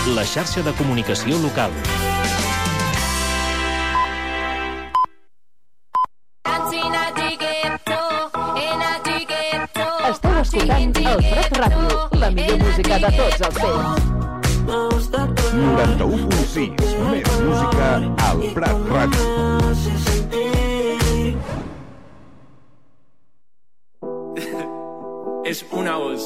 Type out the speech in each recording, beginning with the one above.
la xarxa de comunicació local. Esteu escoltant el Prat Ràdio, la millor música de tots els temps. 91.6, més música al Prat Ràdio. Es una voz.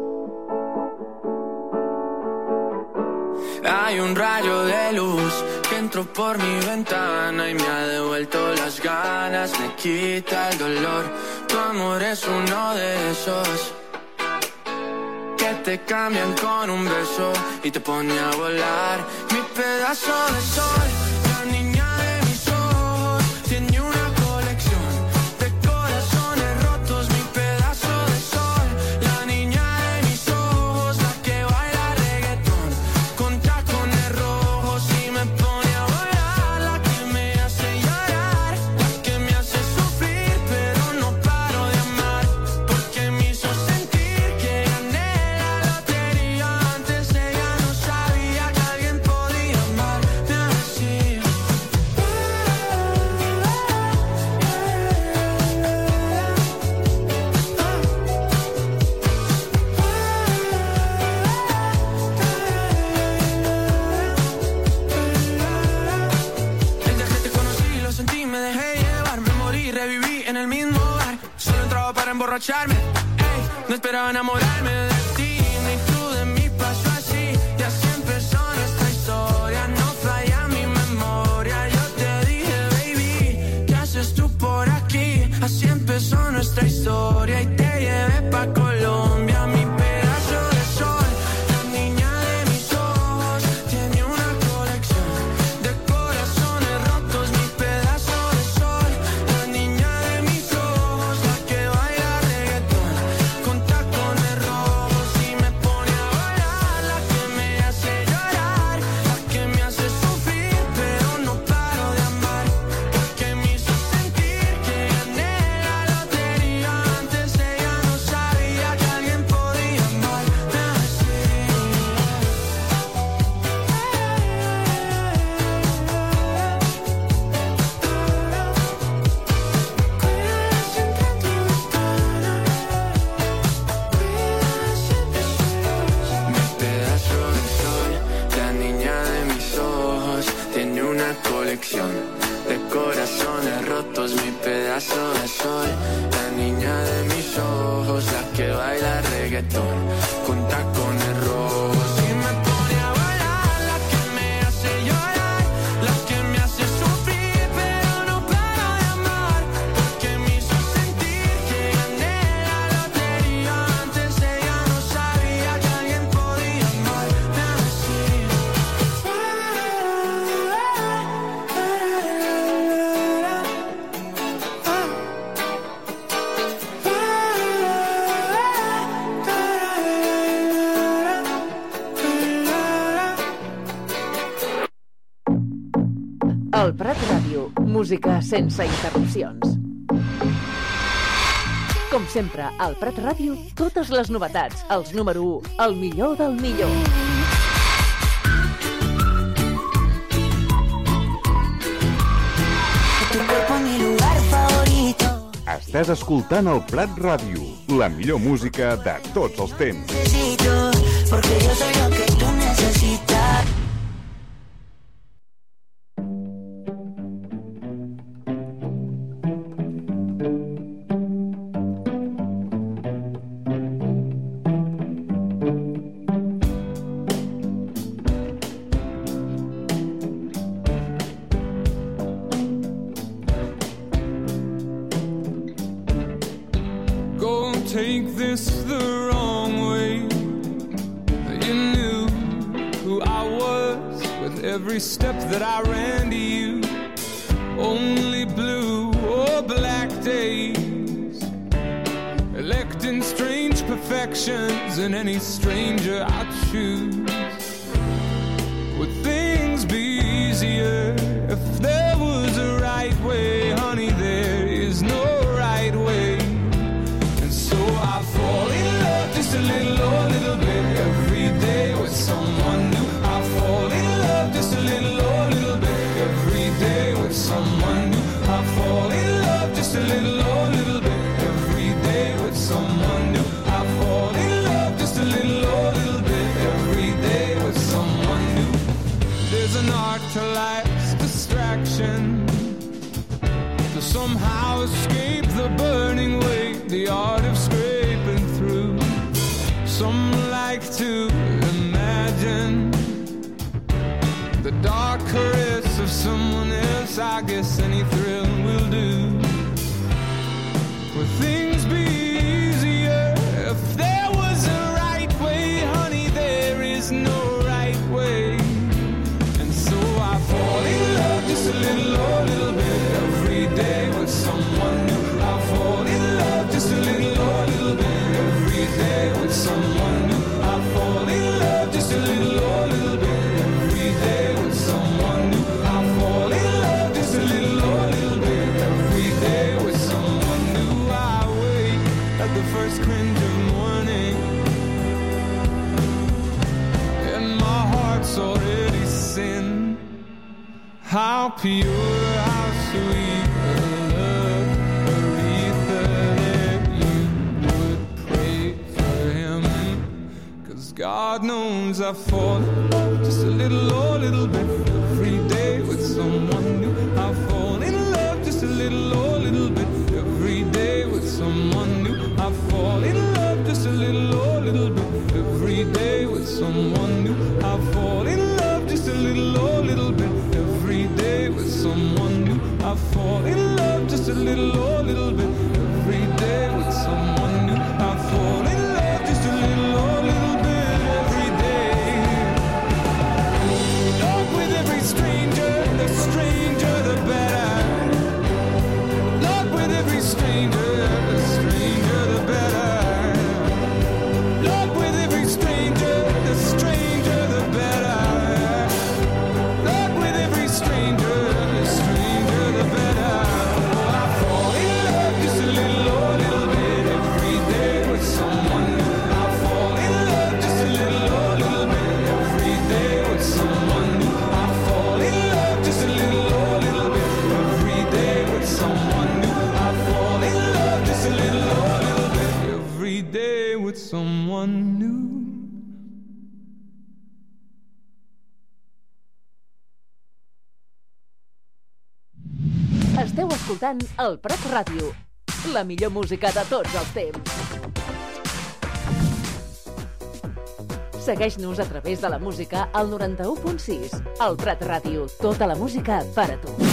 Hay un rayo de luz que entró por mi ventana y me ha devuelto las ganas, me quita el dolor. Tu amor es uno de esos que te cambian con un beso y te pone a volar. Mi pedazo de sol, la niña de mis ojos, tiene una colección de corazones rotos. Mi pedazo de sol, la niña de mis ojos, la que baila reggaetón con tacones rojos y me pone a volar. La que me hace llorar, la que me hace sufrir, pero no paro de amar, porque me hizo sentir que gané la lotería. Antes ella no sabía que alguien podía amarme así. Desde que te conocí lo sentí, me dejé llevar, me morí, reviví en el mismo bar. Solo entraba para emborracharme, ey, no esperaba enamorarme de ti, ni tú de mí. Pasó así, y así empezó nuestra historia. No falla mi memoria. Yo te dije, baby, ¿qué haces tú por aquí? Así empezó nuestra historia y te llevé pa' Colombia. Mi pedazo de sol, la niña de mis ojos, tiene una colección de corazones rotos. Mi pedazo de sol, la niña de mis ojos, la que baila reggaetón con tacones rojos y me pone a volar. La que me hace llorar, la que me hace sufrir, pero no paro de amar, porque me hizo sentir que gané la lotería. Antes ella no sabía que alguien podía amarme así. Mi pedazo de sol, la niña de mis ojos, tiene una colección de corazones rotos. Mi pedazo de sol, la niña de mis ojos, la que baila reggaetón con tacones rojos y me pone a volar. La que me hace llorar, la que me hace sufrir, pero no paro de amar, porque me hizo sentir que gané la lotería. Antes ella no sabía que alguien podía amarme así. El Prat Ràdio, música sense interrupcions. Com sempre, al Prat Ràdio, totes les novetats, els número 1, el millor del millor. Estàs escoltant el Prat Ràdio, la millor música de tots els temps. Porque yo soy lo que tú necesitas. Don't take this the wrong way. You knew who I was with every step that I ran to you. Only blue or black days, electing strange perfections, and any stranger I'd choose. Would things be easier if there was a right way? Honey, there is no right way. And so I fall in love just a little bit every day with someone new. I the first cringe of morning, and my heart's already sin. How pure, how sweet the love, Aretha, that you would pray for him. 'Cause God knows I fall in love just a little bit every day with someone new. I fall in love just a little bit every day with someone new. I fall in love just a little bit every day with someone new. I fall in love just a little bit every day with someone new. I fall in love just a little bit every day with someone new. I fall in love just a little bit every day. Talk with every stranger, the stranger the better. Talk with every stranger, the stranger the better. Talk with every stranger, the stranger the better. Talk with every stranger, the stranger the better. Oh, I fall in love just a little bit every day with someone new. I fall in love just a little bit every day with someone new. I fall in love just a little bit every day with someone new. I fall in love just a little bit every day with someone new. Esteu escoltant el Prat Ràdio, la millor música de tots els temps. Segueix-nos a través de la música al 91.6. El Prat Ràdio, tota la música per a tu.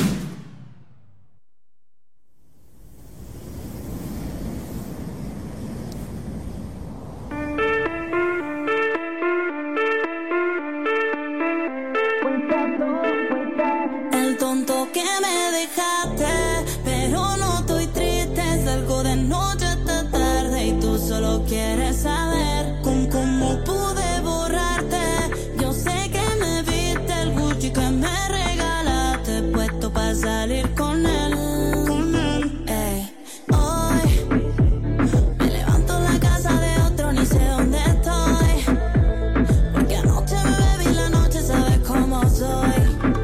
El tonto que me dejaste, pero no estoy triste. Salgo de noche hasta tarde y tú solo quieres saber cómo pude borrarte. Yo sé que me viste el Gucci que me regalaste, puesto para salir con él. Ey, hoy me levanto en la casa de otro, ni sé dónde estoy, porque anoche me bebí la noche, sabes cómo soy.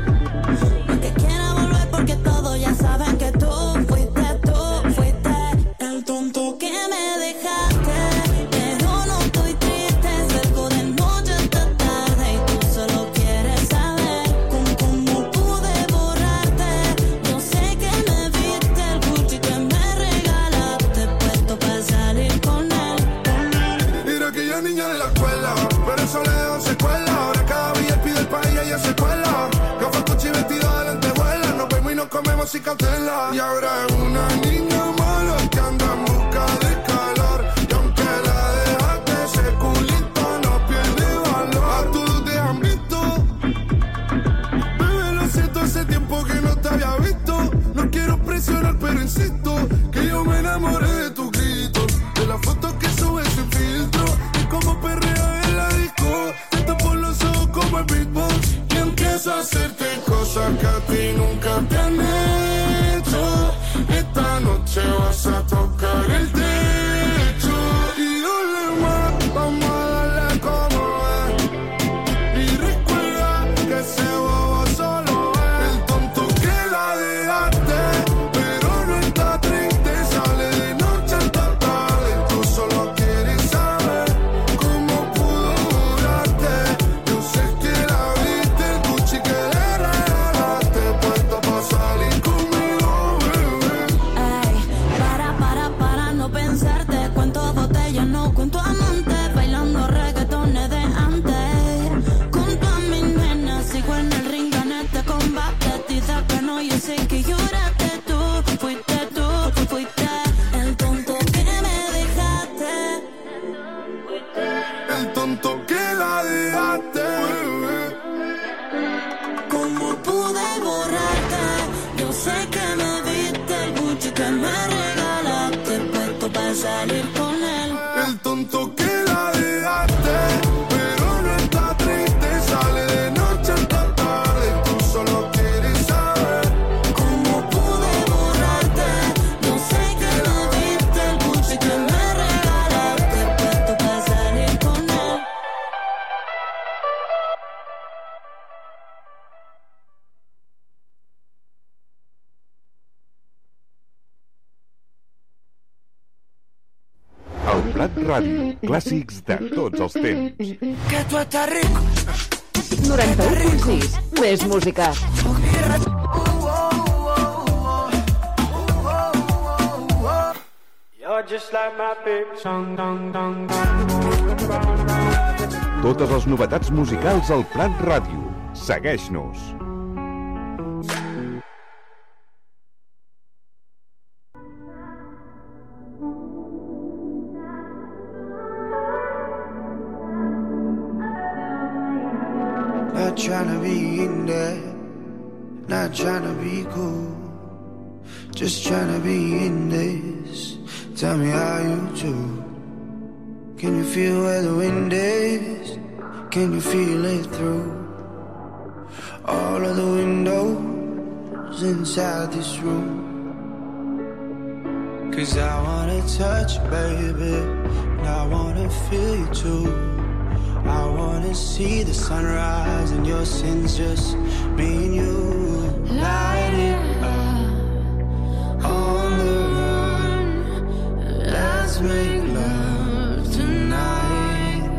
Porque todos ya saben que tú fuiste el tonto que me dejaste. Pero no estoy triste, salgo de noche hasta tarde y tú solo quieres saber cómo pude borrarte. Yo sé que me viste el Gucci que me regalaste, puesto para salir con él. Mira aquella niña de la escuela, pero eso le dejó secuela. Ahora cada día pide el país y ella se cuela. Gafas, Gucci, vestido de lentejuela. Nos vemos y nos comemos sin cautela. Y ahora es una niña mala que anda en busca de calor. Y aunque la dejaste, ese culito no pierde valor. A todos te han visto. Bebé, lo siento, hace tiempo que no te había visto. No quiero presionar, pero insisto que yo me enamoré de tus gritos, de las fotos que subes sin filtro, y como perrea en la disco. Te tapo los ojos como el beatbox y empiezo a hacerte cosas que a ti nunca te han hecho. Esta noche vas a tocar el techo y dale más, vamos a darle como es. Y recuerda que ese bobo solo es el tonto que la dejaste, pero no está triste, sale de noche hasta tarde. Tú solo quieres saber cómo pudo durarte. Yo sé que la viste, el Gucci que le regalaste, puesto para salir conmigo, bebé. Ey, para no pensarte. Cuento botellas, no cuento amantes, bailando reggaetones de antes. Junto a mis nenas, sigo en el ring, gané este combate. Dice que no, yo sé que lloraste. Tú fuiste el tonto que me dejaste. El tonto que la dejaste, bebé. ¿Cómo pude borrarte? Yo sé que me viste el Gucci que me regalaste, puesto para salir con él. El tonto que la dejaste, pero no está triste, sale de noche hasta tarde. Tú solo quieres saber ¿Cómo pude borrarte? Yo sé que me viste el Gucci que me regalaste. El Prat Ràdio. Clàssics de tots els temps. Que tu estàs rico. 91.6. Més música. You're just like my baby song, dong, dong, dong. Totes les novetats musicals al Prat Ràdio. Segueix-nos. Not trying to be in there, not trying to be cool, just trying to be in this. Tell me how you do. Can you feel where the wind is? Can you feel it through all of the windows inside this room? 'Cause I wanna touch you, baby, and I wanna feel you too. I wanna see the sunrise and your sins, just me and you. Light it up on the run. Let's make love tonight.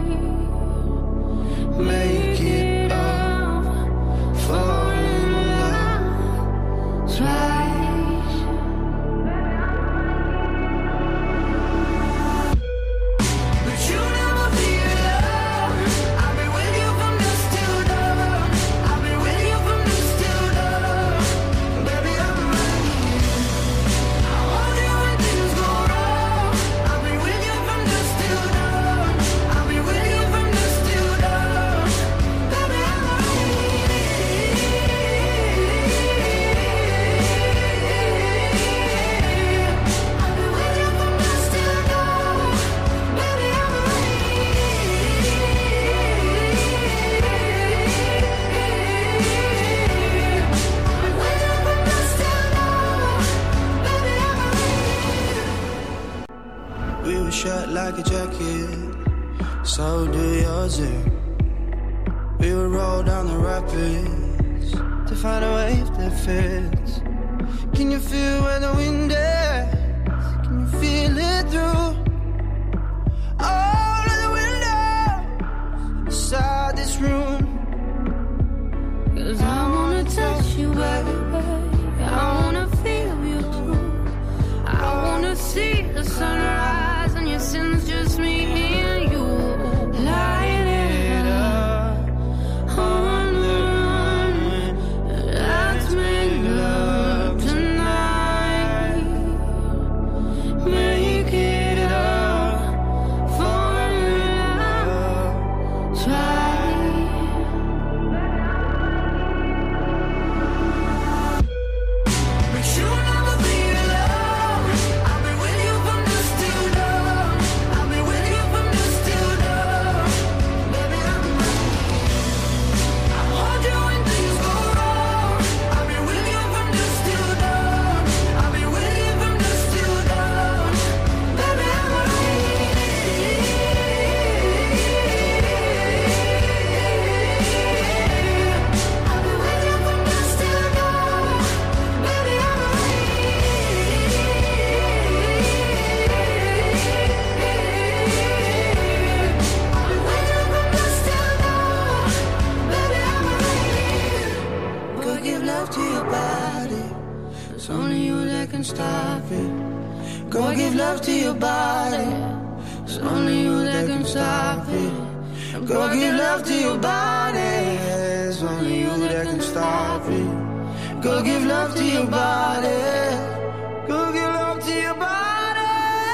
Make it up, fall in love twice. But you never feel love. I've been with you from dusk till dawn. I've been with you from dusk till dawn. Baby, I'm ready. I hold you when things go wrong. I've been with you from dusk till dawn. I've been with you from dusk till dawn. Baby, I'm ready. I've been with you from dusk till dawn. Baby, I'm We were shut like a jacket, so do yours. We would roll down the rapids to find a wave that fits. Can you feel where the wind is? Can you feel it through all of the windows inside this room? 'Cause I wanna touch you, baby. I wanna feel you too. I wanna see the sunrise and your sins, just me and you. Light it up on the run. Let's make love tonight. Make it up, fall in love twice. But you never feel love. I've been with you from dusk till dawn. I've been with you from dusk till dawn. Baby, I'm ready. I hold you when things go wrong. I've been with you from dusk till dawn. I've been with you from dusk till dawn. Baby, I'm ready. I've been with you from dusk till dawn. Baby, I'm Go give love to your body. It's only you that can stop it. Go give love to your body. It's only you that can stop it. Go give love to your body. It's only you that can stop it. Go give love to your body. Go give love to your body.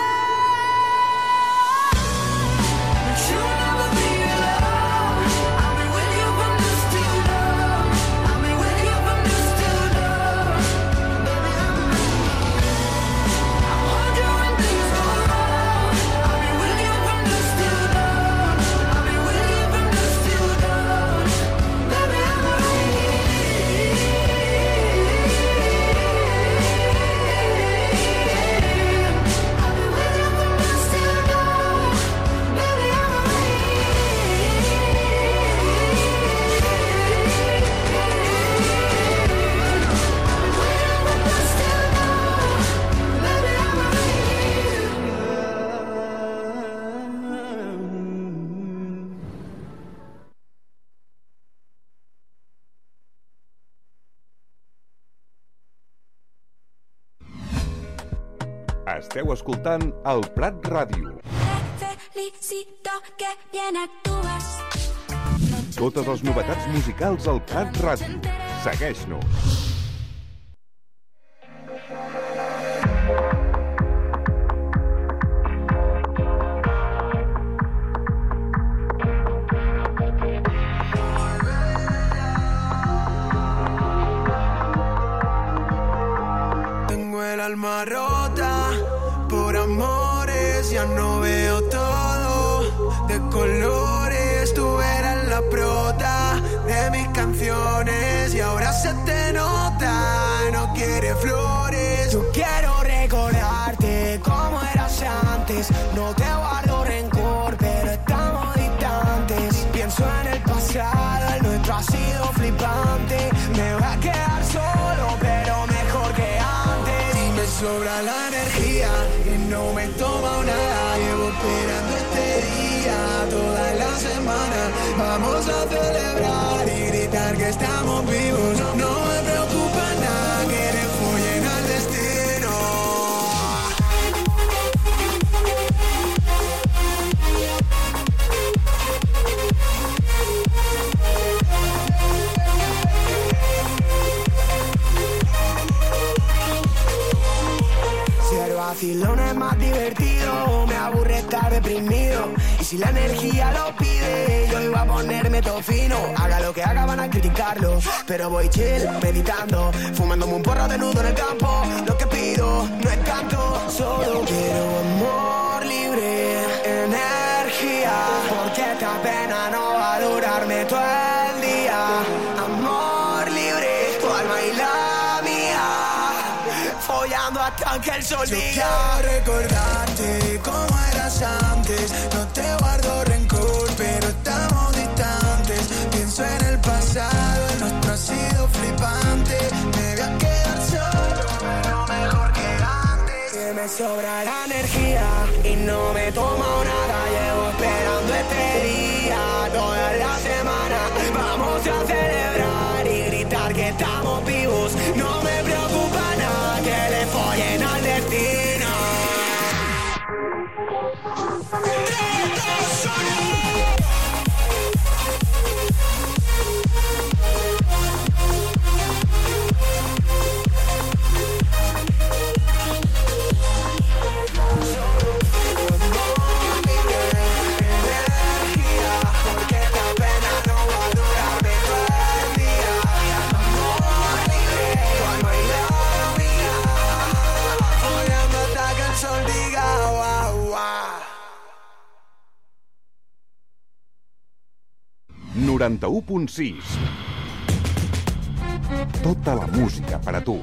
But you never feel love. I've been with you from dusk till dawn. I've been with you from dusk till dawn. Baby, I'm ready. I hold you when things go wrong. I've been with you from dusk till dawn. I've been with you from dusk till dawn. Baby, I'm ready. Esteu escoltant el Prat Ràdio. Felicito que bien actúas. Totes les novetats musicals al Prat Ràdio. Segueix-nos. Alma rota por amores, ya no veo todo de colores. Tú eras la prota de mis canciones y ahora se te nota, no quieres flores. Yo quiero recordarte como eras antes, no te guardo rencor, pero estamos distantes. Pienso en el pasado, el nuestro ha sido flipante. Me voy a quedar solo, pero mejor que antes. Sobra la energía y no me toma nada. Llevo esperando este día toda la semana. Vamos a celebrar y gritar que estamos vivos. No me preocupa nada que le follen al destino. Vacilón es más divertido, me aburre estar deprimido. Y si la energía lo pide, yo iba a ponerme todo fino. Haga lo que haga, van a criticarlo, pero voy chill, meditando, fumándome un porro de nudo en el campo. Lo que pido no es tanto, solo quiero amor libre, energía. Porque esta pena no va a durarme todo el día. Amor libre, tu alma y la mía, follando hasta que el sol diga. Yo quiero recordarte como eras antes. No te guardo rencor, pero estamos distantes. Pienso en el pasado, el nuestro ha sido flipante. Me voy a quedar solo, pero mejor que antes. Que me sobra la energía y no me tomo nada. Llevo esperando este día toda la semana. Vamos a celebrar y gritar que estamos vivos. No me preocupa nada que le follen al destino. ...91.6. Tota la música per a tu.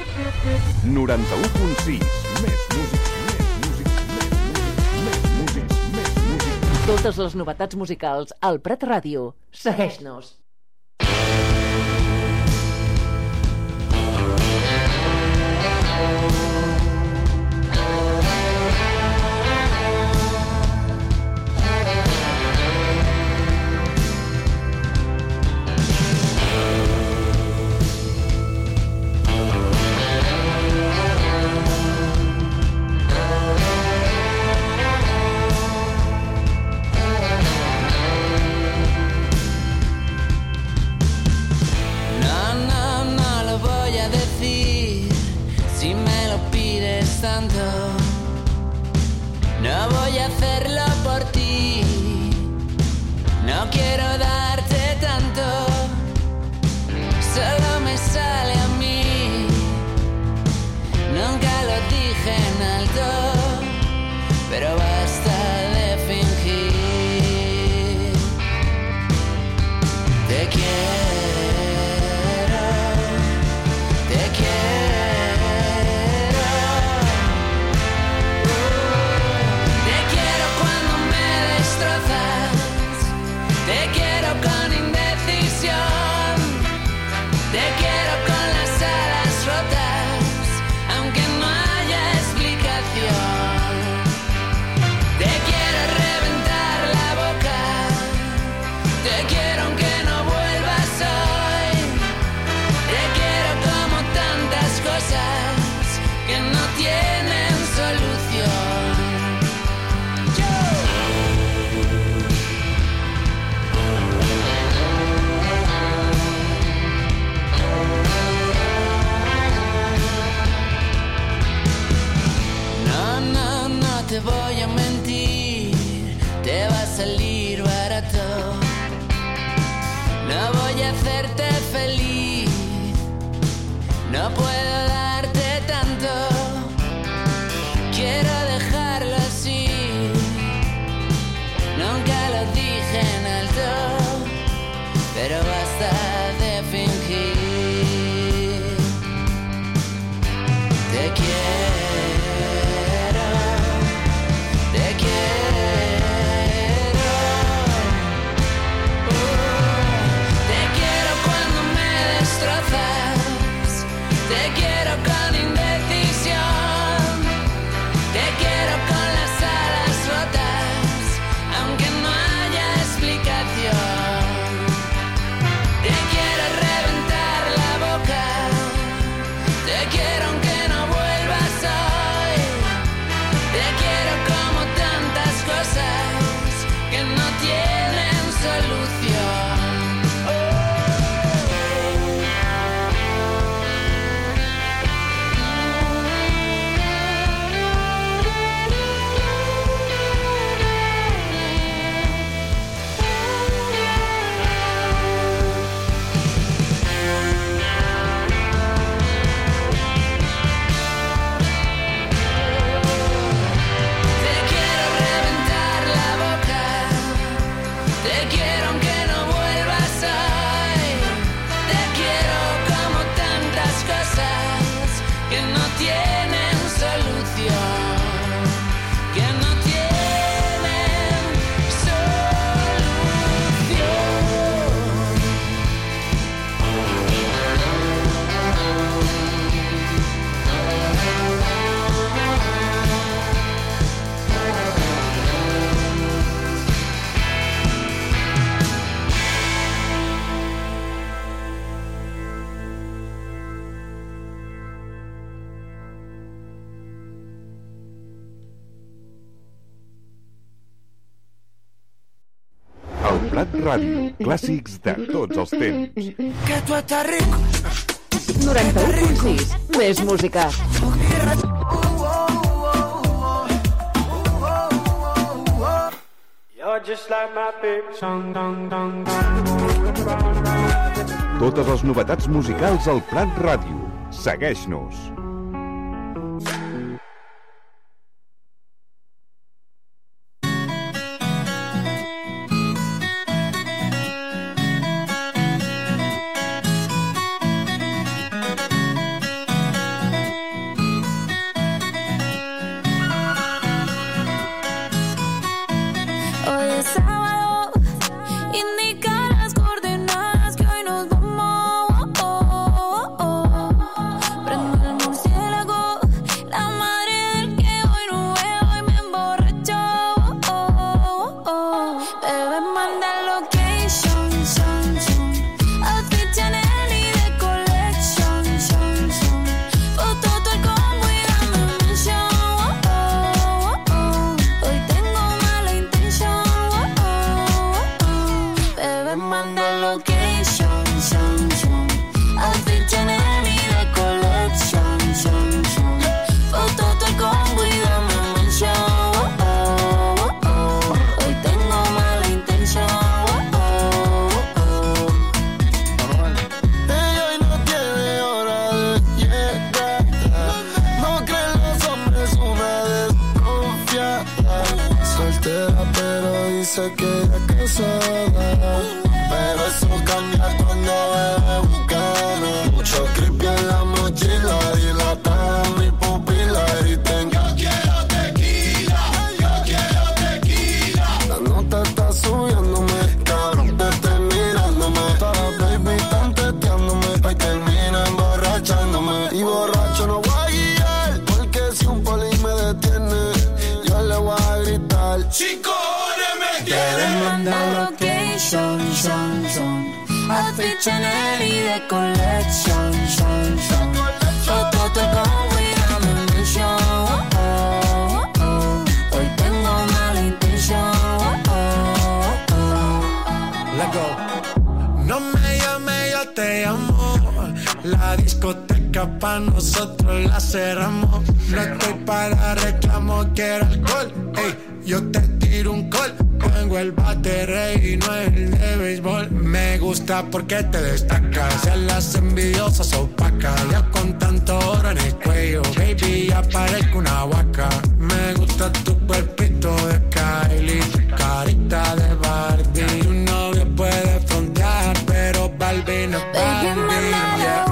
91.6. Més músics, més músics. Totes les novetats musicals al Prat Ràdio. Segueix-nos. No voy a hacerlo por ti, no quiero darte tanto, solo me sale a mí, nunca lo dije en alto, pero basta de fingir. Te quiero, te quiero. Te quiero voy a hacerte feliz. No puedo darte tanto, quiero dejarlo así. Nunca lo dije en alto, pero basta de fingir. Te quiero, te quiero. Te quiero cuando me destrozas, te quiero con indecisión, te quiero con las alas rotas, aunque no haya explicación. Te quiero reventar la boca, te quiero aunque no vuelvas hoy, te quiero como tantas cosas que no tienen solución. Te quiero reventar la boca, te quiero aunque no vuelvas hoy, te quiero como tantas cosas que no tienen solución, que no tienen El Prat Ràdio, clàssics de tots els temps. Que tú estás rico. 91.6, més música. You're just like my baby song, dong, dong, dong. Totes les novetats musicals al Prat Ràdio. Segueix-nos. Hoy es sábado, indica las coordenadas que hoy nos vamos. Prendo el murciélago, la madre del que hoy no veo y me emborrachó. Bebé, manda location, son, son. Outfit Chanel y de collection, son, son. Foto todo el combo y dame mention. Hoy tengo mala intención. Bebé, manda location, son, son. Outfit Chanel y de collection, son, son. Foto todo el combo y dame mention. Hoy tengo mala intención. Ella hoy no tiene hora de llegar. No creen los hombres una desconfiada. Soltera pero dice que ya casada. Pero eso cambia cuando bebe bucana. Mucho creepy en la mochila, dilatada mi pupila. Y tengo yo quiero tequila, la nota está subiéndome, cabrón te estoy mirándome. Todas las baby están teteándome, ahí termina emborrachándome. Y borracho no voy a guiar, porque si un poli me detiene, yo le voy a gritar. Cinco horas me Bebé, manda location, son, son. Outfit Chanel y de collection, son, son. Foto todo el combo y dame mention. Hoy tengo mala intención. Let go. No me llame, yo te llamo. La discoteca pa' nosotros la cerramos. No estoy para reclamo, quiero alcohol. Ey, yo te tiro un call. tengo el bate rey, no el de béisbol. Me gusta porque te destacas, a las envidiosas opacas. Ya con tanto oro en el cuello, baby, ya parezco una huaca. Me gusta tu cuerpito de Kylie, carita de Barbie. Tu novio puede frontear, pero Barbie no es Barbie, yeah.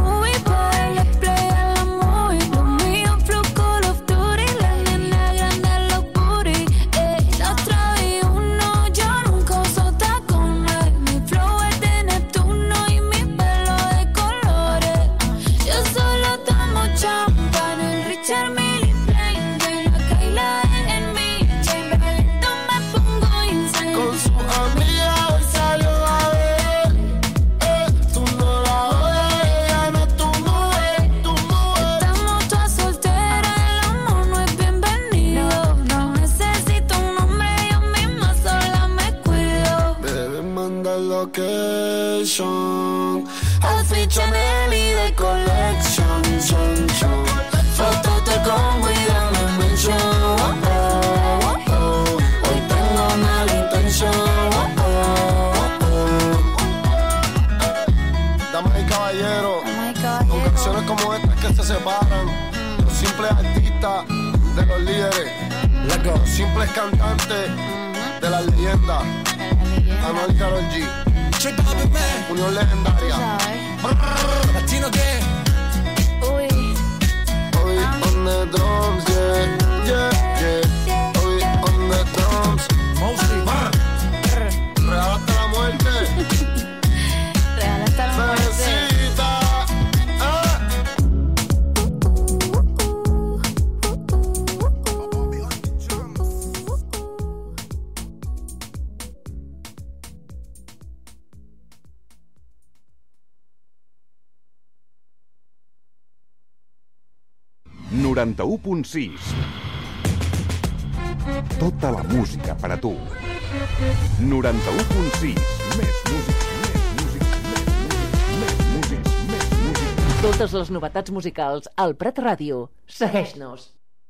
Outfit Chanel y de collection, chon, chon. Fotos te como y dame mention. Hoy tengo mala intención. Damas y caballeros, con canciones como estas que se separan los simples artistas de los líderes, los simples cantantes de las leyendas. Anuel y Karol G, unión legendaria. Latino que Hoy on the drums, yeah, yeah, yeah. Hoy on the drums. Mostly Real hasta la muerte. Real hasta la muerte. Bebecita, ...91.6. Tota la música per a tu. 91.6. Més música, més música, més música, més música. Totes les novetats musicals al Prat Ràdio. Segueix-nos.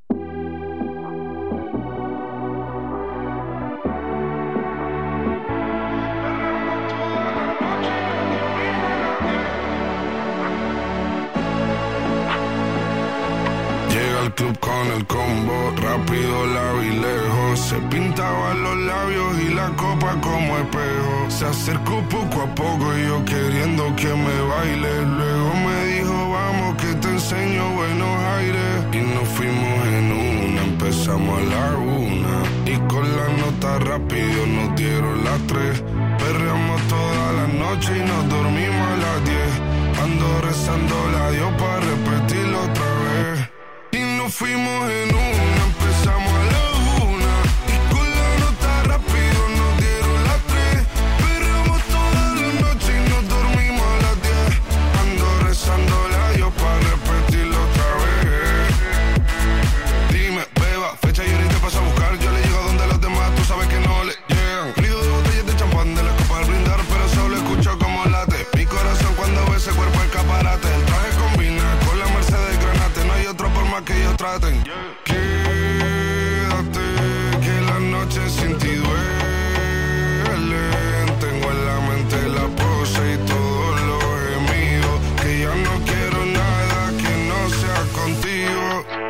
Al club con el combo, rápido, largo y lejos. Se pintaban los labios y la copa como espejo. Se acercó poco a poco y yo queriendo que me baile. Luego me dijo, vamos que te enseño buenos aires. Y nos fuimos en una, empezamos a la 1. Y con la nota rápido nos dieron las 3. Perreamos toda la noche y nos dormimos a las 10. Ando rezando la Dios para repetirlo otra vez. Y nos fuimos en una, empezamos a la 1. Y con la nota rápido nos dieron las 3. Perreamos toda la noche y nos dormimos a las 10. Ando rezando la Dios para repetirlo otra vez. Dime, beba, fecha y ahorita paso a buscar. Yo le llego donde los demás, tú sabes que no le llegan. Frío de botellas de champán, de la copa al brindar, pero solo escucho como late mi corazón cuando ve ese cuerpo escaparate. El traje combina con la Mercedes Granate. No hay otra forma que ellos traten. Quédate, que la noche sin ti duele. Tengo en la mente la pose y todos los gemidos. Que ya no quiero nada que no sea contigo.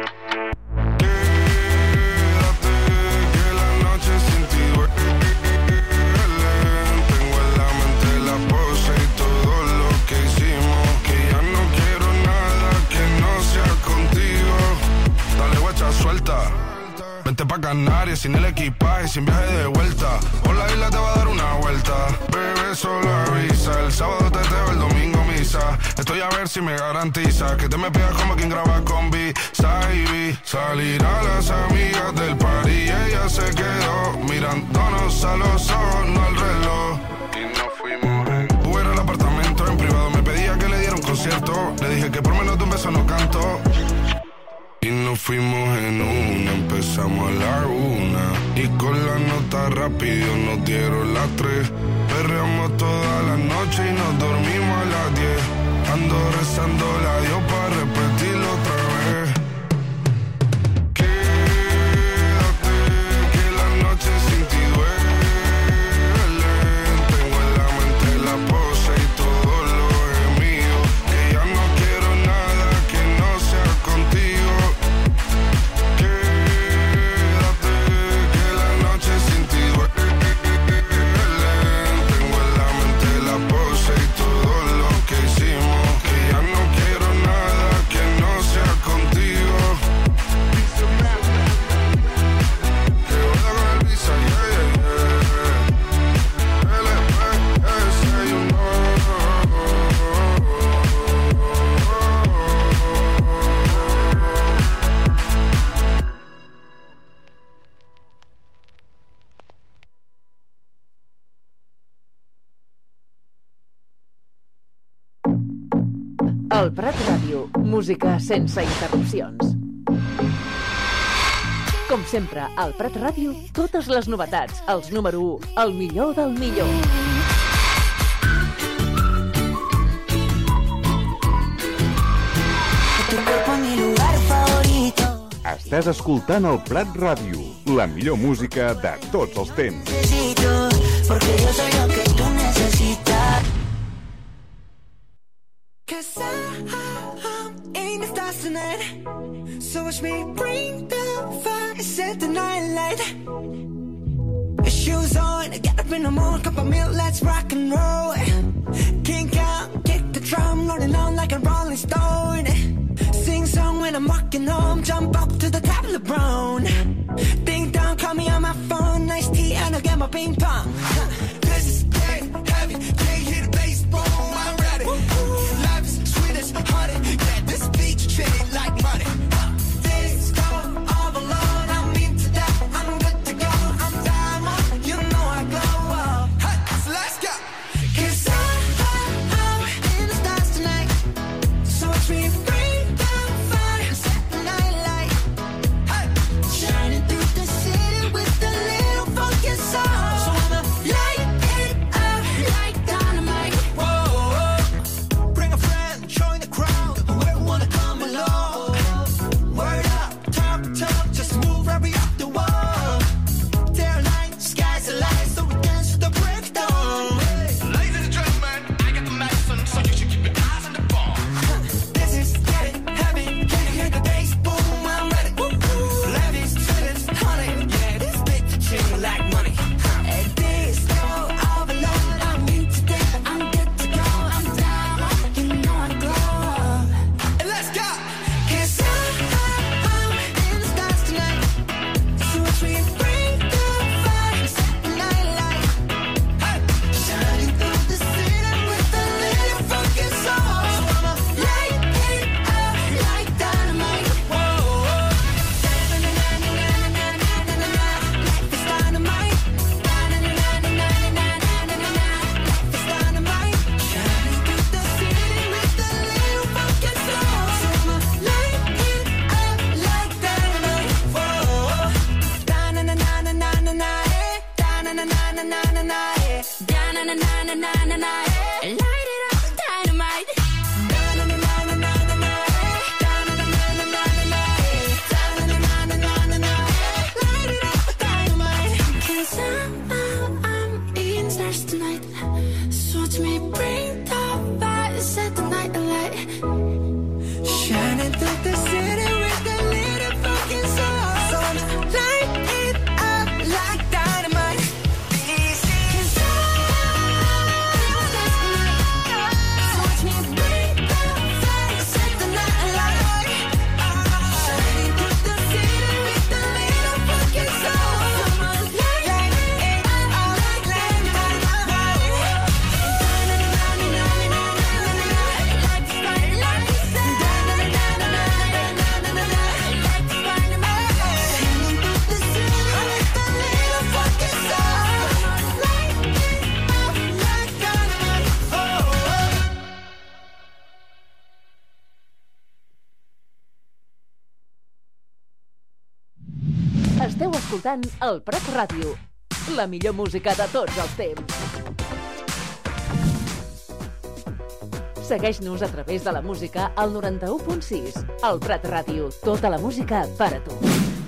Quédate, que la noche sin ti duele. Tengo en la mente la pose y todo lo que hicimos. Que ya no quiero nada que no sea contigo. Dale guacha, suelta. Vente pa' Canarias sin el equipaje, sin viaje de vuelta. Por la isla te va a dar una vuelta. Bebé, solo avisa. El sábado teteo, el domingo misa. Estoy a ver si me garantiza que te me pegas como quien graba con B-Side. Salir a las amigas del party y ella se quedó mirándonos a los ojos, no al reloj. Y nos fuimos en Uber al apartamento en privado. Me pedía que le diera un concierto. Le dije que por menos de un beso no canto. Y nos fuimos en una, empezamos a la 1. Y con la nota rápido nos dieron las 3. Perreamos toda la noche y nos dormimos a las 10. Ando rezando la Dios para repetirlo otra vez. Quédate, que la noche sin ti duele. El Prat Ràdio, música sense interrupcions. Com sempre, al Prat Ràdio, totes les novetats, els número 1, el millor del millor. Estàs escoltant el Prat Ràdio, la millor música de tots els temps. Porque yo soy lo que tú necesitas. Cause I'm in the stars tonight. So watch me bring the fire, set the night light. Shoes on, get up in the morning, cup of milk, let's rock and roll. Kink out, kick the drum, rolling on like a rolling stone. Sing song when I'm walking home, jump up to the top of the brown. Ding dong, call me on my phone, nice tea and I'll get my ping pong. This is getting heavy, can't hear the bass, boom, I'm ready. Life is sweet as honey, yeah, this beach treated like money. This go all alone, I'm into that, I'm good to go, I'm diamond, you know I glow. Hey, so let's go. Cause I'm in the stars tonight, so watch me bring the fire, set the night light. Hey, shining through the city with a little funky soul. So I'ma light it up like dynamite. Whoa, bring a friend, join the crowd, whoever wanna come along. Word up, talk, just move right up the wall. Day or night, sky's the light, so we dance to the break of dawn. Ladies and gentlemen, I got the medicine, so you should keep your eyes on the ball. This is getting heavy, can you hear the bass? Boom, I'm ready. Levies, sweetest honey, yeah, this bitch chill like money. And this go all alone, I'm into that, I'm good to go, I'm down, you know I glow. And let's go, cause I'm in the stars tonight, so watch me bring the fire, set the night light. Hey, shining through the city with a little funky soul. So I'ma light it up like dynamite. Whoa, life is dynamite. Life is dynamite. Shining through the city with a little funky soul. So I'ma light it up like dynamite. Whoa, da-na-na-na-na-na-na, da-na-na-na-na-na-na, da-na-na-na-na-na-na, light it up with dynamite. Da-na-na-na-na-na-na, da-na-na-na-na-na-na, da-na-na-na-na-na-na, light it up with dynamite. 'Cause I'm in stars tonight, so watch me bring the fire, set the night alight. Shining through the city with a little fucking soul. So I'ma light it up like dynamite. This is so watch me bring the fire, set the night alight. Shining through the city with a little fucking soul. So I'ma light it up like dynamite. Esteu escoltant el Prat Ràdio, la millor música de tots els temps. Segueix-nos a través de la música al 91.6. El Prat Ràdio, tota la música per a tu.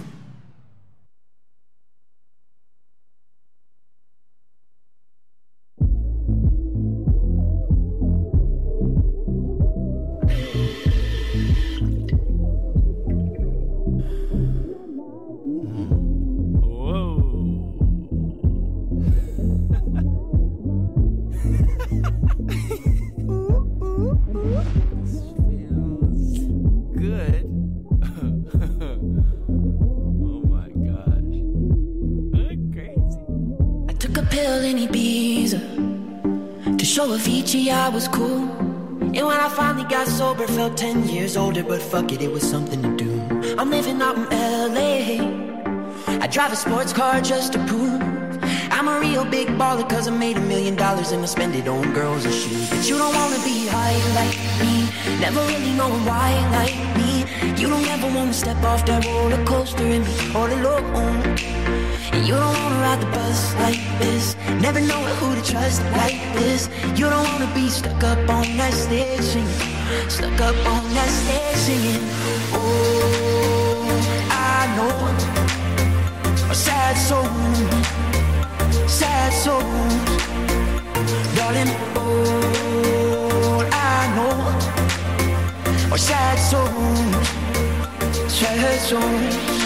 Show Avicii, I was cool. And when I finally got sober, felt 10 years older. But fuck it, it was something to do. I'm living out in LA. I drive a sports car just to prove I'm a real real big baller cause I made $1 million and I spend it on girls and shoes. But you don't wanna be high like me, never really knowing why like me. You don't ever wanna step off that roller coaster and be all alone. And you don't wanna ride the bus like this, never knowing who to trust like this. You don't wanna be stuck up on that stage singing, stuck up on that stage singing. Oh, I know a sad soul, sad souls, darling. All I know are sad souls, sad souls.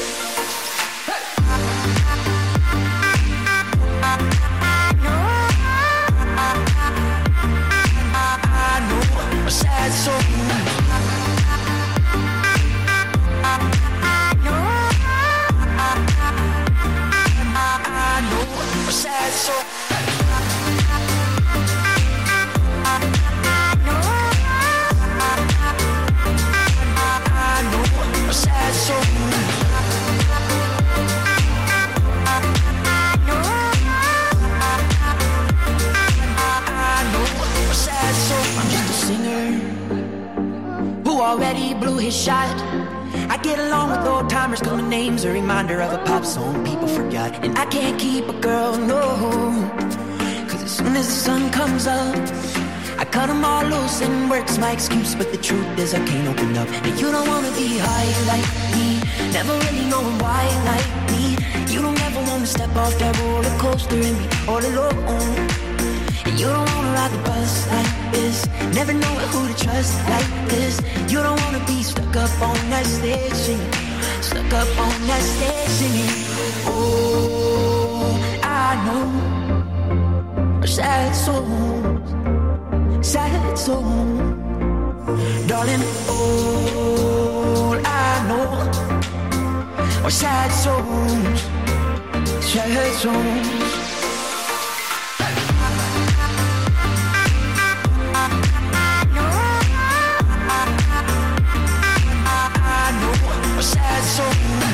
Sad soul. I know a sad soul. I know a sad soul. Already blew his shot. I get along with old timers, cause my name's a reminder of a pop song people forgot. And I can't keep a girl, no, cause as soon as the sun comes up, I cut them all loose and work's my excuse. But the truth is I can't open up. And you don't wanna be high like me, never really knowing why like me. You don't ever wanna step off that roller coaster and be all alone. And you don't wanna ride the bus like this, never knowing who to trust like this. You don't wanna be stuck up on that stage singing, stuck up on that stage singing. Oh, I know a sad soul, sad soul, darling. All I know are sad souls, sad souls. Sad soul.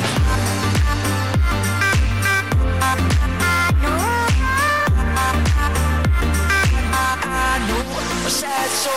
I know a sad soul.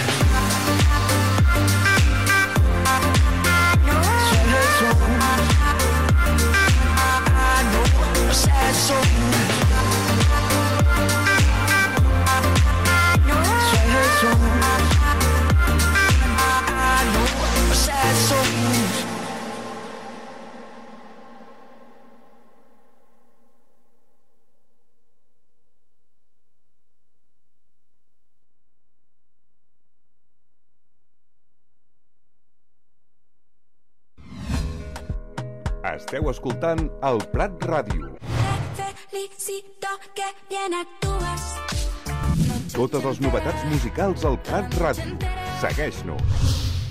Esteu escoltant el Prat Ràdio. Felicito que bien actúas. Totes les novetats musicals al Prat Ràdio. Segueix-nos.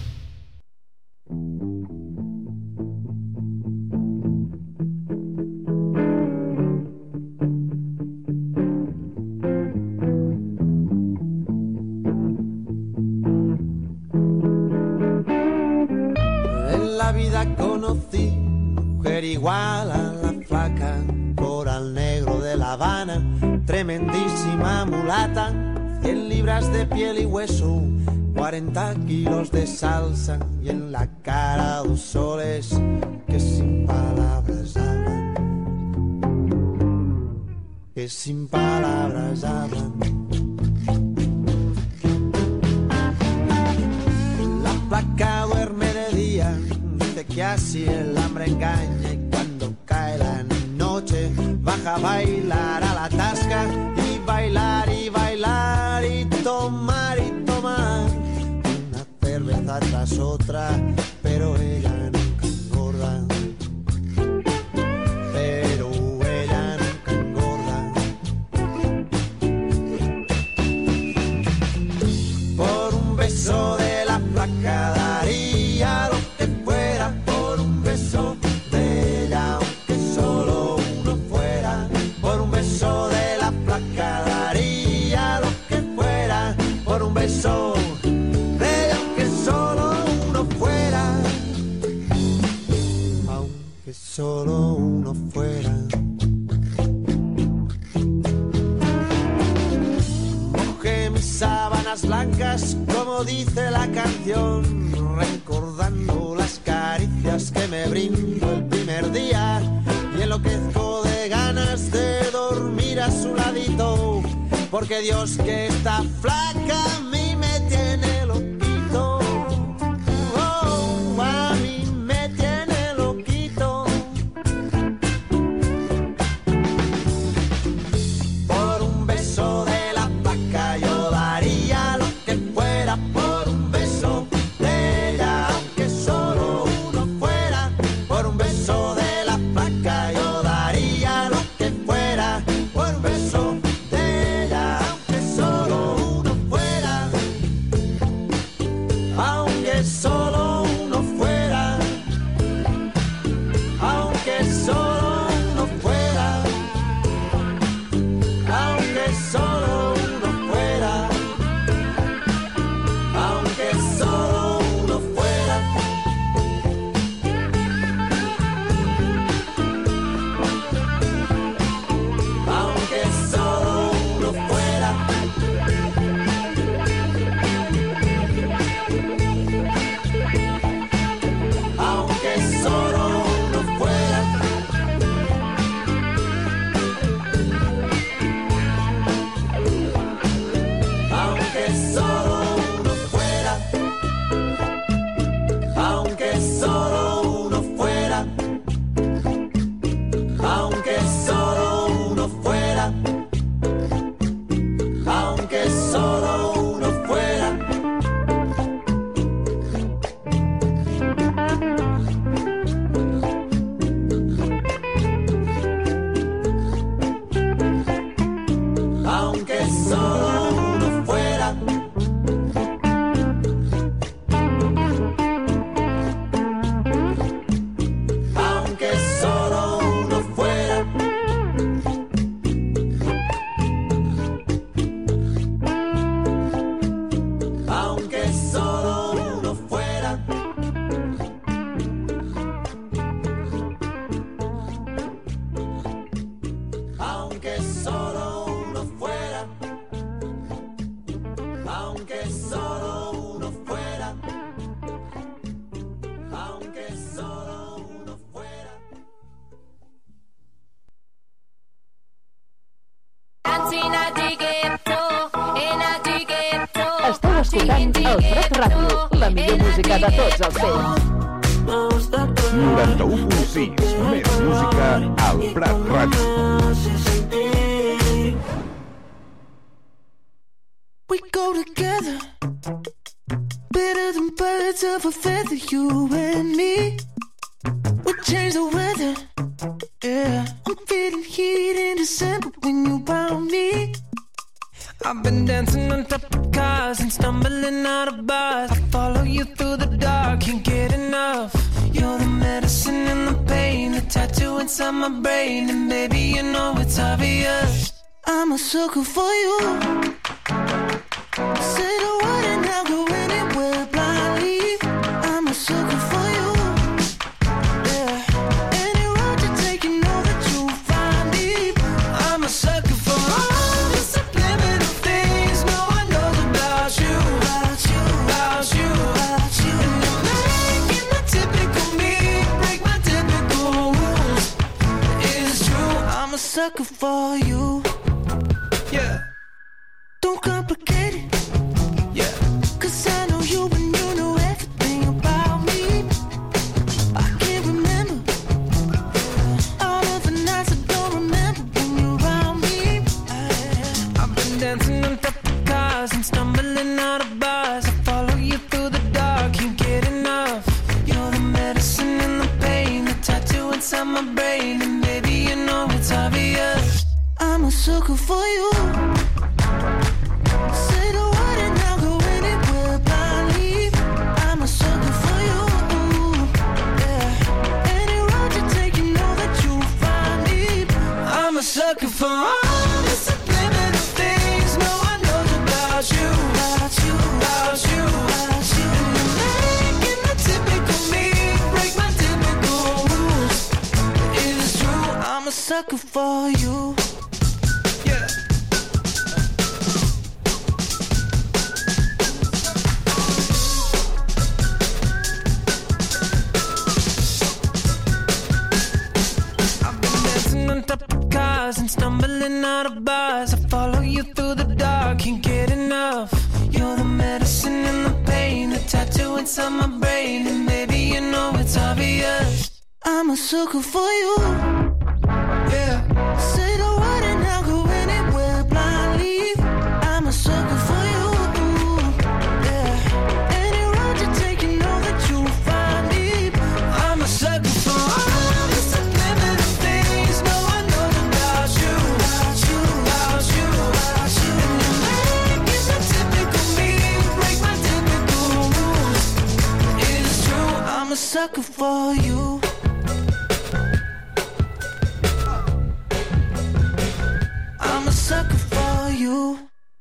En la vida conocí mujer igual a la flaca, coral negro de La Habana, tremendísima mulata, 100 libras de piel y hueso, 40 kilos de salsa y en la cara 2 soles que sin palabras hablan, que sin palabras hablan. La flaca duerme de día, dice que así el hambre engaña, y cuando cae la noche baja a bailar a la tasca y bailar y bailar y tomar una cerveza tras otra, pero ella nunca engorda, pero ella nunca engorda. Por un beso de la flaca daría lo que fuera, por un beso de ella aunque solo uno fuera, por un beso de la flaca sábanas blancas, como dice la canción, recordando las caricias que me brindó el primer día, y enloquezco de ganas de dormir a su ladito, porque Dios que está flaca a mí me tiene loquito. Oh, a mí me tiene loquito. Por un beso de la flaca yo daría lo que fuera, por un beso de ella, aunque solo uno fuera. Por un beso de la flaca yo daría lo que fuera, por un beso de ella, aunque solo uno fuera. Aunque solo uno fuera, aunque solo uno fuera, aunque solo uno fuera, aunque solo uno fuera. Aunque solo uno fuera. Aunque solo uno fuera. Aunque solo uno fuera. Aunque solo uno fuera. Aunque solo uno fuera. Aunque solo uno fuera. Aunque solo uno fuera. Aunque solo uno fuera. Aunque solo uno fuera. Aunque solo uno fuera. Aunque solo uno fuera. Aunque solo uno fuera. Esteu escoltant el Prat Ràdio, la millor música de tots els temps. 91.6, més música al Prat Ràdio. We go together, better than birds of a feather, you and me. We change the weather, yeah. I'm feeling heat in December when you found me. I've been dancing on top of cars and stumbling out of bars. I follow you through the dark, can't get enough. You're the medicine and the pain, the tattoo inside my brain, and baby you know it's obvious. I'm a sucker for you. Say the word and I'll go anywhere blindly. I'm a sucker for you. Yeah. Any road you take, you know that you'll find me. I'm a sucker for all the subliminal things no one knows about you, About you, about you, about you. and you're making the typical me break my typical rules. It's true, I'm a sucker for you. yeah, Don't complicate it, yeah. 'cause I know you and you know everything about me. I can't remember all of the nights I don't remember when you're around me. I've been dancing on top of cars and stumbling out of bars. I follow you through the dark, can't get enough. You're the medicine and the pain, the tattoo inside my brain, and baby you know it's obvious. I'm a sucker for you. Say the word and I'll go anywhere blindly. I'm a sucker for you. Yeah. Any road you take, you know that you'll find me. I'm a sucker for all the subliminal things no one knows about you, About you, about you, about you. and you're making the typical me break my typical rules. It's true, I'm a sucker for you. yeah. running out of bars. I follow you through the dark, can't get enough. You're the medicine and the pain, the tattoo inside my brain, and baby, you know it's obvious. I'm a sucker for you. Yeah. Say the word and I'll go anywhere blindly. I'm a sucker for you. Yeah. Any road you take, you know that you'll find me. I'm a sucker for all the subliminal things no one knows about you. About you. And you make it so typical me, break my typical rules. It's true, I'm a sucker for you. I'm a sucker for you.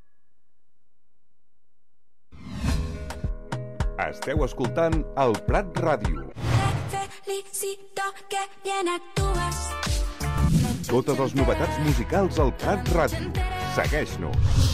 Esteu escoltant el Prat Ràdio. Felicito que bien actúas. Totes les novetats musicals al Prat Ràdio. Segueix-nos.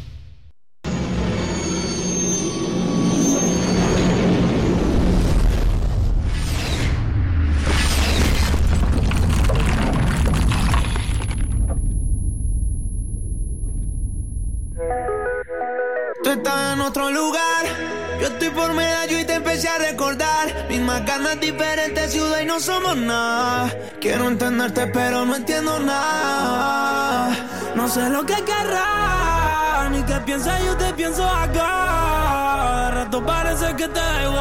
Tú estás en otro lugar, yo estoy por Medallo y te empecé a recordar. Mismas ganas, diferentes ciudades y no somos nada. Quiero entenderte pero no entiendo nada. No sé lo que querrás, ni qué piensas, yo te pienso acá. De rato parece que te da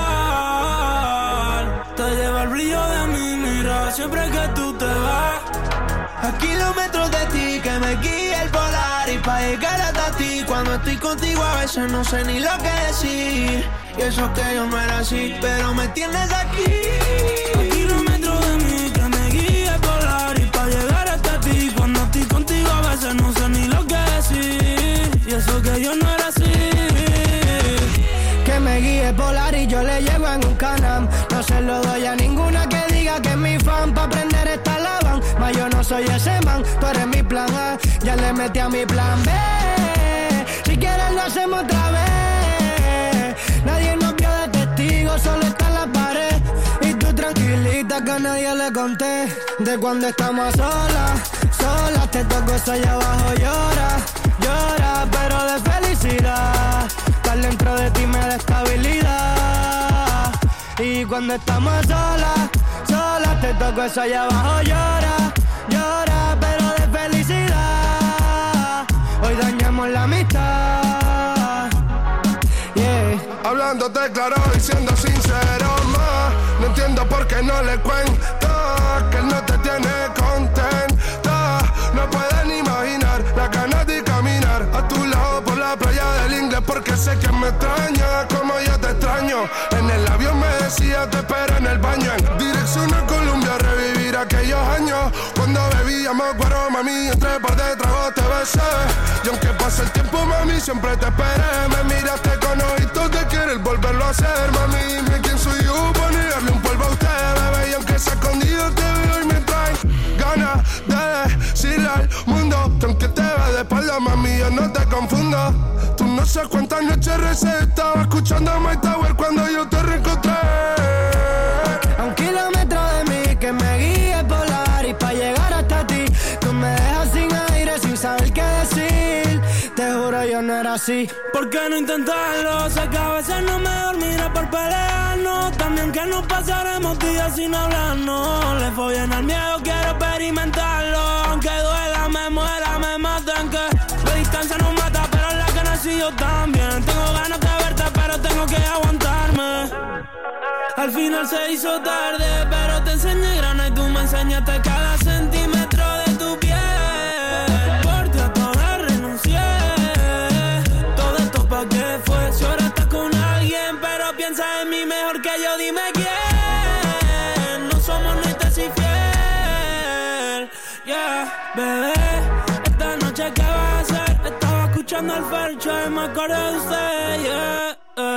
igual. Te lleva el brillo de mi mirada siempre que tú te vas. A kilómetros de ti que me guía el polar. Y pa' llegar hasta ti cuando estoy contigo a veces no sé ni lo que decir. Y eso que yo no era así, pero me tienes aquí. A kilómetros de mí que me guía el polar. Y pa' llegar hasta ti cuando estoy contigo a veces no sé ni lo que decir. Y eso que yo no era así. Que me guíe polar y yo le llevo en un Can-Am. No se lo doy a ninguna que diga que es mi fan. Pa' aprender esta lavan, mas yo no soy ese man. Tú eres mi plan A, ya le metí a mi plan B. Si quieres lo hacemos otra vez. Nadie nos vio de testigo, solo está en la pared. Y tú tranquilita que a nadie le conté. De cuando estamos a solas, te toco eso allá abajo, llora, pero de felicidad. Estar dentro de ti me da estabilidad. Y cuando estamos a solas, te toco eso allá abajo, llora, pero de felicidad. Hoy dañamos la amistad. Yeah. Hablándote claro y siendo sincero más. No entiendo por qué no le cuento que él no te tiene contenta. No pueden imaginar la ganas de caminar a tu lado por la playa del inglés, porque sé que me extraña como yo te extraño. En el avión me decía te espero en el baño. En dirección a Colombia, revivir aquellos años cuando bebíamos guaro, mami, entre par de tragos te besé. Y aunque pase el tiempo, mami, siempre te esperé. Me miraste con ojitos de querer volverlo a hacer, mami. Dime quién soy yo para negarle un polvo a usted, bebé. Y aunque sea escondido te veo y me trae ganas de decirle al mundo que aunque te ve de espalda, mami, yo no te confundo. Tú no sé cuántas noches recé, estaba escuchando My Tower cuando yo te reencontré. A un kilómetro de mí que me guíe polar. Y pa' llegar hasta ti tú me dejas sin aire, sin saber qué decir. Te juro yo no era así. ¿Por qué no intentarlo? Sé que a veces no me dormiré por pelearnos. También que nos pasaremos días sin hablarnos. Le fue bien al miedo, quiero experimentarlo. Aunque duela, me muera, me matan. Que la distancia nos mata, pero la que nací yo también. Tengo ganas de verte, pero tengo que aguantarme. Al final se hizo tarde, pero te enseñé grana y tú me enseñaste cada centímetro de tu piel. Por ti a todas renuncié. Todo esto pa' qué fue. Si ahora estás con alguien, pero piensa en mí mejor que yo, dime quién. No somos ni te si fiel. Yeah, bebé, esta noche qué vas a hacer. Estaba escuchando el Fercho y me acordé de usted. Yeah,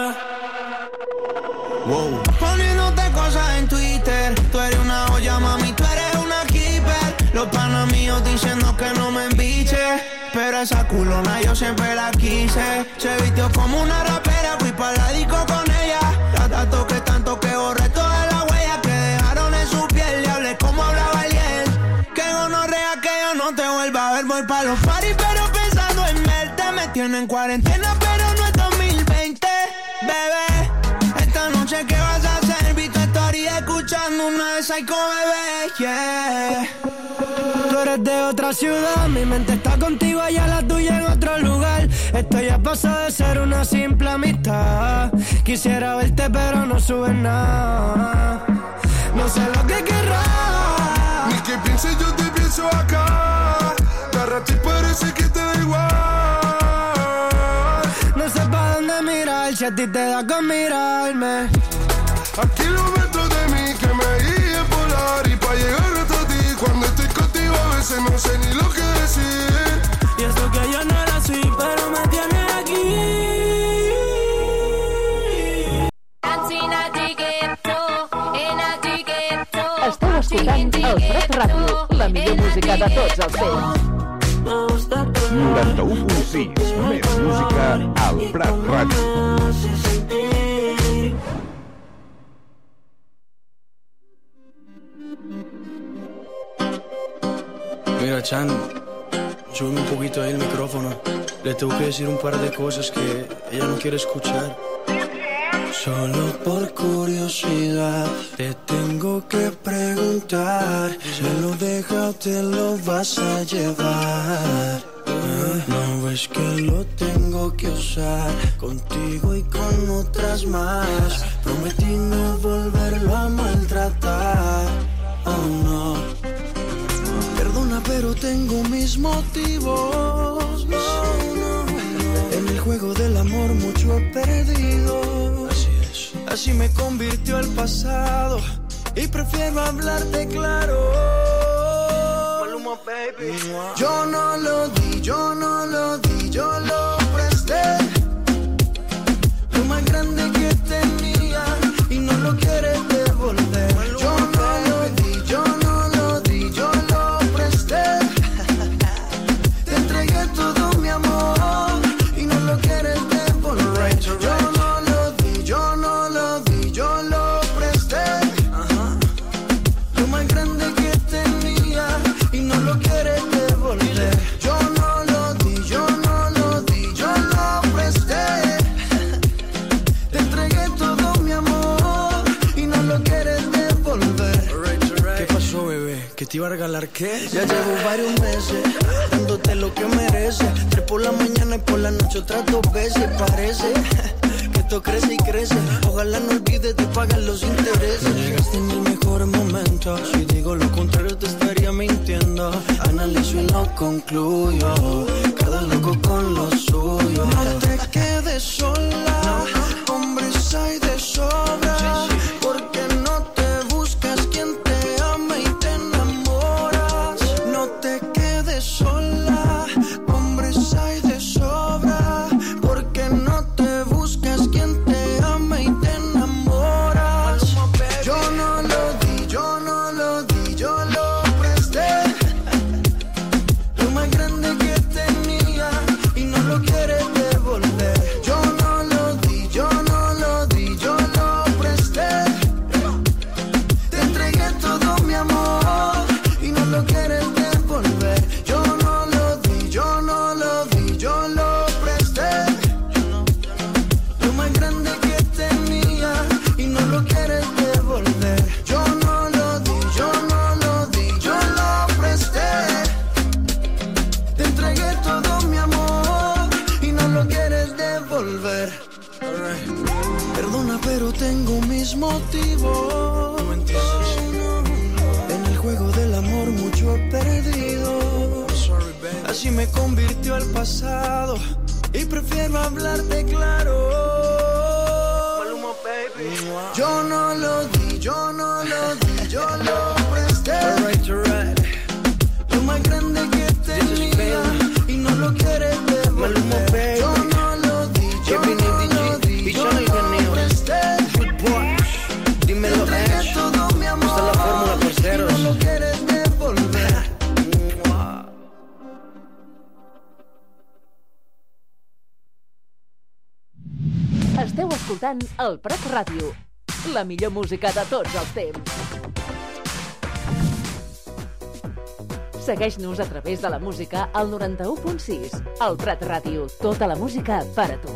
Wow. Poniéndote cosas en Twitter. Tú eres una olla, mami, tú eres una keeper. Los panas míos diciendo que no me embiche, pero esa culona yo siempre la quise. Se vistió como una rapera, fui pa' la disco con ella. La toqué tanto que borré todas las huellas que dejaron en su piel. Y hablé como hablaba él. Que gonorrea que yo no te vuelva a ver, voy pa' pa' los parties, pero pensando en verte. Me tienen en cuarentena, pero no es 2020, bebé. Esta noche, ¿qué vas a hacer? Vi tu story escuchando una de Psycho, bebé, yeah. Tú eres de otra ciudad, mi mente está contigo, allá la tuya en otro lugar. Esto ya pasó de ser una simple amistad. Quisiera verte, pero no subes nada. No sé lo que querrás. Ni que pienses, yo te pienso acá. La rata parece que te da igual. No sé pa' dónde mirar, si a ti te da con mirarme. A kilómetros de mí que me guíe polar. Y pa' llegar hasta ti, cuando estoy contigo a veces no sé ni lo que decir. Y eso que yo no era así, pero me tienes aquí. Esteu escoltant el Prat Ràdio, la millor música de tots els temps. 91.6, més música al Prat Ràdio. Mira, Chan, súbeme un poquito ahí el micrófono. Le tengo que decir un par de cosas que ella no quiere escuchar. Solo por curiosidad te tengo que preguntar. ¿Se lo deja o te lo vas a llevar? No ves que lo tengo que usar contigo y con otras más. Prometí no volverlo a maltratar. Oh no. Perdona, pero tengo mis motivos. En el juego del amor mucho he perdido. Así me convirtió el pasado y prefiero hablarte claro. Maluma, baby. Yo no lo di, yo no lo di, yo lo presté. Lo más grande que tenía y no lo quieres devolver. Yo no lo di, yo no lo di, yo lo presté. Te entregué todo mi amor y no lo quieres devolver. Yo no lo di, yo no lo di, yo lo presté. Lo más grande que tenía y no lo quieres devolver. Yo no lo di, yo no lo di, yo lo presté. Te entregué todo mi amor y no lo quieres devolver. ¿Qué pasó, bebé? ¿Que te iba a regalar qué? Ya llevo varios meses dándote lo que mereces. 3 por la mañana y por la noche otras 2 veces. Parece que esto crece y crece. Ojalá no olvides de pagar los intereses. No llegaste en el mejor momento. Si digo lo contrario te estaría mintiendo. Analizo y lo concluyo. Cada loco con lo suyo. No te quedes sola. Hombres hay de sobra. Porque no te buscas quien te ama y te enamoras. No te quedes sola. Hombres hay de sobra. Porque no te buscas quien te ama y te enamoras. Yo no lo di, yo no lo di, yo lo presté. Lo más grande que tenía y no lo quieres devolver. Yo no lo di, yo no lo di, yo lo presté. Te entregué todo mi amor y no lo quieres devolver. Yo no lo di, yo no lo di, yo lo presté. Lo más grande que tenía y no lo quieres devolver. Yo no lo di, yo no lo di, yo lo presté. Te entregué todo mi amor y no lo quieres devolver. Perdona, pero tengo mis motivos. En el juego del amor mucho he perdido. Así me convirtió el pasado y prefiero hablarte claro. Yo no lo di, yo no lo di, yo lo presté. Lo más grande que tenía y no lo quieres devolver. Yo no lo di, yo no lo di, yo lo presté. Dímelo, Ash. Todo mi amor. Esta es la fórmula, parceros. Y no lo quieres devolver. Esteu escoltant el Prat Ràdio, la millor música de tots els temps. Segueix-nos a través de la música al 91.6. El Prat Ràdio, tota la música per a tu.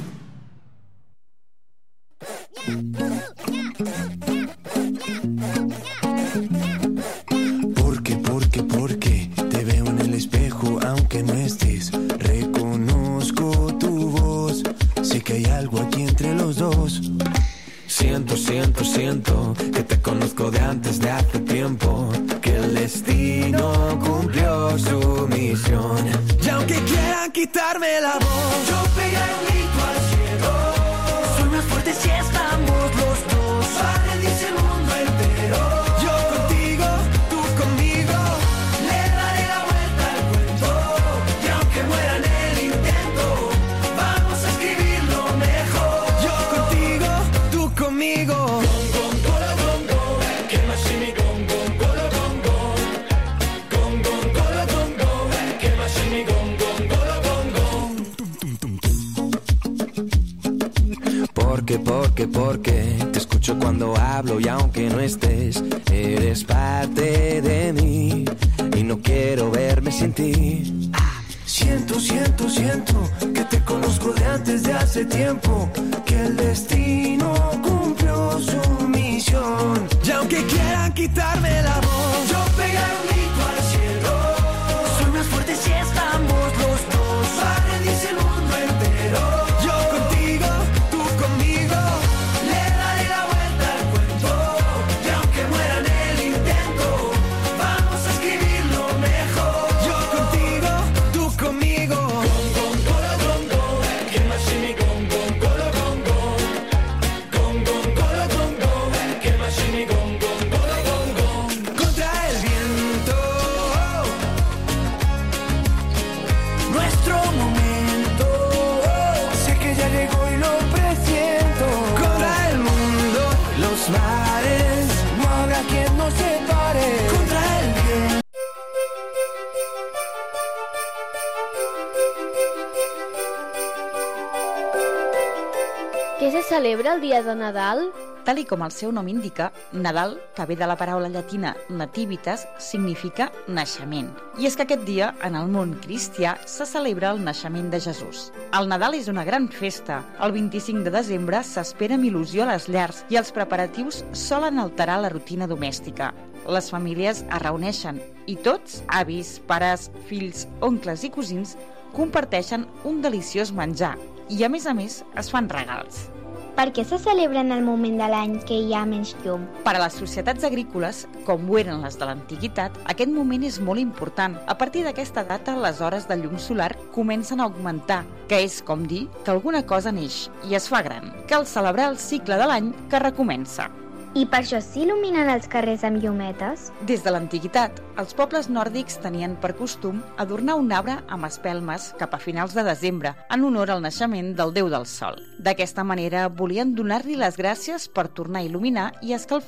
Porque te veo en el espejo aunque no estés. Reconozco tu voz, sé que hay algo aquí entre los dos. Siento que te conozco de antes de hace tiempo, que el destino cumplió su misión. Y aunque quieran quitarme la voz, yo pegaré un grito al cielo. Soy más fuerte si estamos los dos, para rendirse el mundo entero. Yo contigo, tú conmigo, le daré la vuelta al cuento. Y aunque muera en el intento, vamos a escribirlo mejor. Yo contigo, tú conmigo. Porque te escucho cuando hablo y aunque no estés, eres parte de mí y no quiero verme sin ti. Siento que te conozco de antes de hace tiempo, que el destino cumplió su misión. Y aunque quieran quitarme la voz, yo pegaré un grito al cielo. Soy más fuerte si estamos los dos, para rendirse el mundo entero. Yo contigo, tú conmigo, le daré la vuelta al cuento. Y aunque muera en el intento, vamos a escribirlo mejor. Yo contigo, tú conmigo. Contra el viento, nuestro momento, sé que ya llegó y lo presiento. Contra el mundo, los mares, no habrá quien nos separe. Contra el viento. Què se celebra el dia de Nadal? Tal i com el seu nom indica, Nadal, que ve de la paraula llatina nativitas, significa naixement. I és que aquest dia, en el món cristià, se celebra el naixement de Jesús. El Nadal és una gran festa. El 25 de desembre s'espera amb il·lusió a les llars i els preparatius solen alterar la rutina domèstica. Les famílies es reuneixen i tots, avis, pares, fills, oncles i cosins, comparteixen un deliciós menjar i, a més, es fan regals. Per què se celebra en el moment de l'any que hi ha menys llum? Per a les societats agrícoles, com ho eren les de l'antiguitat, aquest moment és molt important. A partir d'aquesta data, les hores de llum solar comencen a augmentar, que és com dir que alguna cosa neix i es fa gran. Cal celebrar el cicle de l'any que recomença. I per això s'il·luminen els carrers amb llumetes? Des de l'antiguitat, els pobles nòrdics tenien per costum adornar un arbre amb espelmes cap a finals de desembre, en honor al naixement del déu del sol. D'aquesta manera, volien donar-li les gràcies per tornar a il·luminar i escalfar